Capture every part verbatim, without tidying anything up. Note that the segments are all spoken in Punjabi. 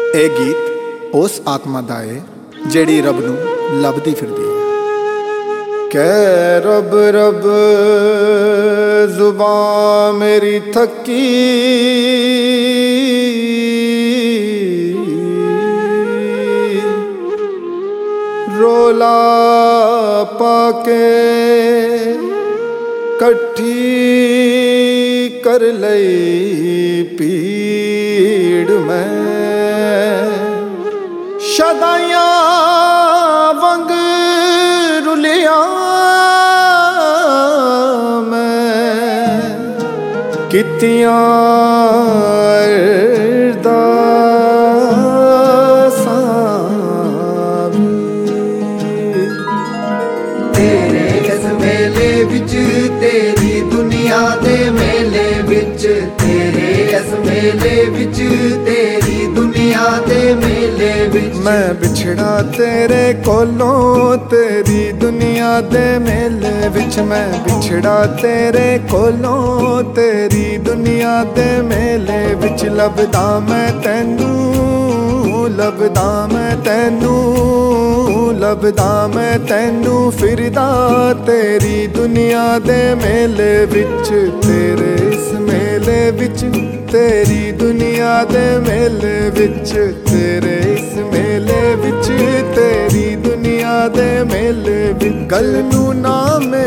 ਇਹ ਗੀਤ ਉਸ ਆਤਮਾ ਦਾ ਏ ਜਿਹੜੀ ਰੱਬ ਨੂੰ ਲੱਭਦੀ ਫਿਰਦੀ ਹੈ। ਕਹਿ ਰੱਬ ਰੱਬ ਜ਼ੁਬਾਨ ਮੇਰੀ ਥੱਕੀ, ਰੋਲਾ ਪਾ ਕੇ ਇਕੱਠੀ ਕਰ ਲਈ ਪੀੜ ਮੈਂ, ਸ਼ਦਾਈਆਂ ਵਾਂਗ ਰੁਲਿਆ ਮੈਂ, ਕੀਤੀਆਂ ਤੇਰੇ ਇਸ ਮੇਲੇ ਵਿੱਚ, ਤੇਰੀ ਦੁਨੀਆ ਦੇ ਮੇਲੇ ਵਿੱਚ, ਤੇਰੇ ਇਸ ਮੇਲੇ ਵਿੱਚ, ਤੇਰੀ ਦੁਨੀਆ ਦੇ ਮੇਲੇ ਵਿੱਚ। ਮੈਂ ਵਿਛੜਾ ਤੇਰੇ ਕੋਲੋਂ, ਤੇਰੀ ਦੁਨੀਆ ਦੇ ਮੇਲੇ ਵਿੱਚ। ਮੈਂ ਵਿਛੜਾ ਤੇਰੇ ਕੋਲੋਂ, ਤੇਰੀ ਦੁਨੀਆ ਦੇ ਮੇਲੇ ਵਿੱਚ। ਲੱਭਦਾ ਮੈਂ ਤੈਨੂੰ, ਲੱਭਦਾ ਮੈਂ ਤੈਨੂੰ, ਲੱਭਦਾ ਮੈਂ ਤੈਨੂੰ ਫਿਰਦਾ ਤੇਰੀ ਦੁਨੀਆ ਦੇ ਮੇਲੇ ਵਿੱਚ। ਤੇਰੇ ਇਸ ਮੇਲੇ ਵਿੱਚ, ਤੇਰੀ ਦੁਨੀਆ ਦੇ ਮੇਲੇ ਵਿੱਚ, ਤੇਰੇ ਇਸ ਮੇਲੇ ਵਿੱਚ, ਤੇਰੀ ਦੁਨੀਆ ਦੇ ਮੇਲੇ ਵਿੱਚ। ਗੱਲ ਨੂੰ ਨਾ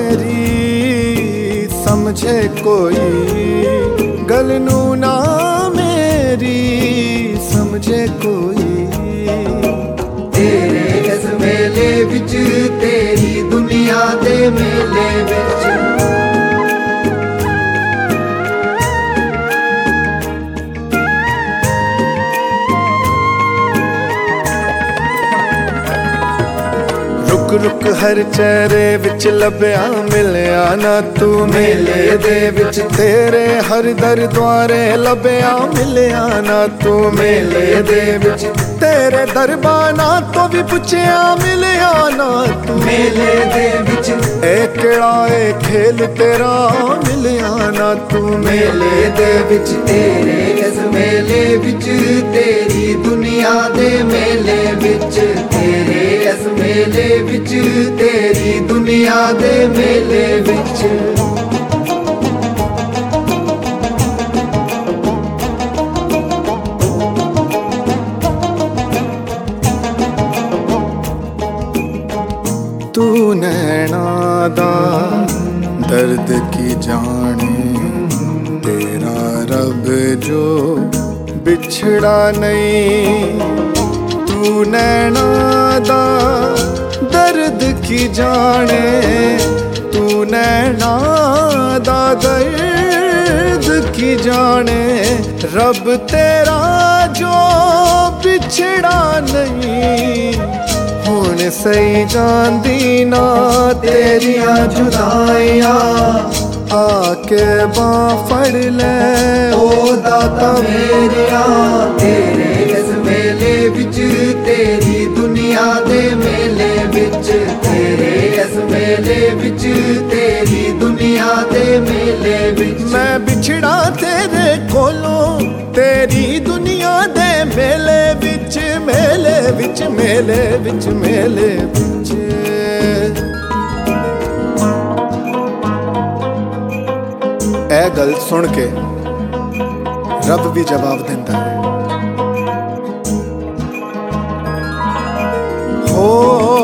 ਮੇਰੀ ਸਮਝੇ ਕੋਈ, ਗੱਲ ਨੂੰ ਨਾ ਮੇਰੀ ਸਮਝੇ ਕੋਈ। ਤੇਰੇ ਇਸ ਮੇਲੇ ਵਿੱਚ, ਤੇਰੀ ਦੁਨੀਆ ਦੇ ਮੇਲੇ ਵਿੱਚ। ਰੁਕ ਰੁਕ ਹਰ ਚਿਹਰੇ ਵਿੱਚ ਲੱਭਿਆ ਮਿਲਿਆ ਨਾ ਤੂੰ ਮੇਲੇ ਦੇ ਵਿੱਚ। ਤੇਰੇ ਹਰ ਦਰ ਦੁਆਰੇ ਲੱਭਿਆ ਮਿਲਿਆ ਨਾ ਤੂੰ ਮੇਲੇ ਦੇ ਵਿੱਚ। ਤੇਰੇ ਦਰਬਾਨਾਂ ਤੋਂ ਵੀ ਪੁੱਛਿਆ ਮਿਲਿਆ ਨਾ ਤੂੰ ਮੇਲੇ ਦੇ ਵਿੱਚ। ਇਹ ਕਿਹੜਾ ਏ ਖੇਲ ਤੇਰਾ ਮਿਲਿਆ ਨਾ ਤੂੰ ਮੇਲੇ ਦੇ ਵਿੱਚ। ਤੇਰੇ ਇਸ ਮੇਲੇ ਵਿੱਚ, ਤੇਰੀ ਦੁਨੀਆ ਦੇ ਮੇਲੇ ਵਿੱਚ, ਤੇਰੇ ਇਸ ਮੇਲੇ ਵਿੱਚ, ਤੇਰੀ ਦੁਨੀਆ ਦੇ ਮੇਲੇ ਵਿੱਚ। ਤੂੰ ਨੈਣਾ ਦਾ ਦਰਦ ਕੀ ਜਾਣੇ, ਤੇਰਾ ਰੱਬ ਜੋ ਵਿਛੜਾ ਨਹੀਂ। ਤੂੰ ਨੈਣਾ ਦਾ ਦਰਦ ਕੀ ਜਾਣੇ, ਤੂੰ ਨੈਣਾ ਦਾ ਦਰਦ ਕੀ ਜਾਣੇ। ਰੱਬ ਤੇਰਾ ਜੋ ਵਿਛੜਾ ਨਹੀਂ। ਹੁਣ ਸਹੀ ਜਾਂਦੀ ਨਾ ਤੇਰੀਆਂ ਜੁਦਾਈਆਂ, ਆ ਕੇ ਬਾਂਹ ਫੜ ਲੈ ਓ ਦਾਤਾ ਮੇਰਿਆ। ਤੇਰੇ ਇਸ ਮੇਲੇ ਵਿੱਚ, ਤੇਰੀ ਦੁਨੀਆ ਦੇ ਮੇਲੇ ਵਿੱਚ, ਤੇਰੇ ਇਸ ਮੇਲੇ ਵਿੱਚ, ਤੇਰੀ ਦੁਨੀਆ ਦੇ ਮੇਲੇ ਵਿੱਚ। ਮੈਂ ਵਿਛੜਾ ਤੇਰੇ ਕੋਲੋਂ, ਤੇਰੀ ਦੁਨੀਆ ਦੇ ਮੇਲੇ ਵਿੱਚ, ਮੇਲੇ ਵਿੱਚ, ਮੇਲੇ ਵਿੱਚ, ਮੇਲੇ ਵਿੱਚ। ਇਹ ਗੱਲ ਸੁਣ ਕੇ ਰੱਬ ਵੀ ਜਵਾਬ ਦਿੰਦਾ ਹੈ। ਹੋ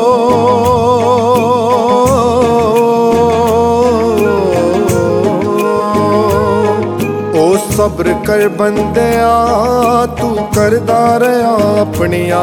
ਉਹ ਸਬਰ ਕਰ ਬੰਦਿਆ, ਤੂੰ ਕਰਦਾ ਰਿਹਾ ਆਪਣੀਆਂ।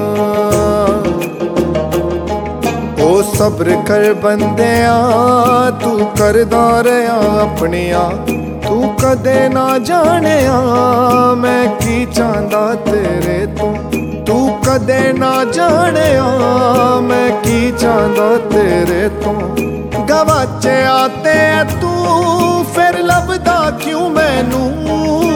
ਉਹ ਸਬਰ ਕਰ ਬੰਦਿਆ, ਤੂੰ ਕਰਦਾ ਰਿਹਾ ਆਪਣੀਆਂ। ਤੂੰ ਕਦੇ ਨਾ ਜਾਣਿਆ ਮੈਂ ਕੀ ਚਾਹੁੰਦਾ ਤੇਰੇ ਤੋਂ। ਤੂੰ ਕਦੇ ਨਾ ਜਾਣਿਆ ਮੈਂ ਕੀ ਚਾਹੁੰਦਾ ਤੇਰੇ ਤੋਂ। ਗਵਾਚਿਆ ਤੇ ਤੂੰ ਫਿਰ ਲੱਭਦਾ ਕਿਉਂ ਮੈਨੂੰ,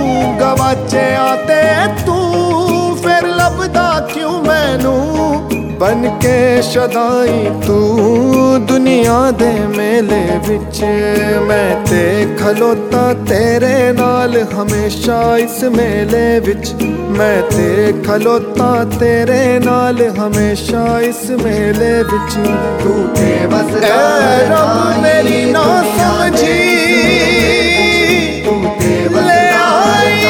ਗਵਾਚਿਆ ਤੇ ਤੂੰ ਫਿਰ ਲੱਭਦਾ ਕਿਉਂ ਮੈਨੂੰ। बन के शदाई तू दुनिया दे मेले विच मैं ते खलोता तेरे नाल हमेशा इस मेले विच मैं ते खलोता तेरे नाल हमेशा इस मेले विच तू ते बसदा ऐ रब मेरी ना समझी तू ते ले बसदा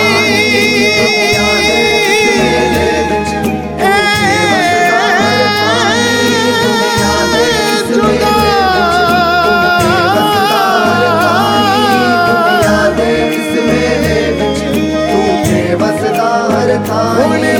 हुण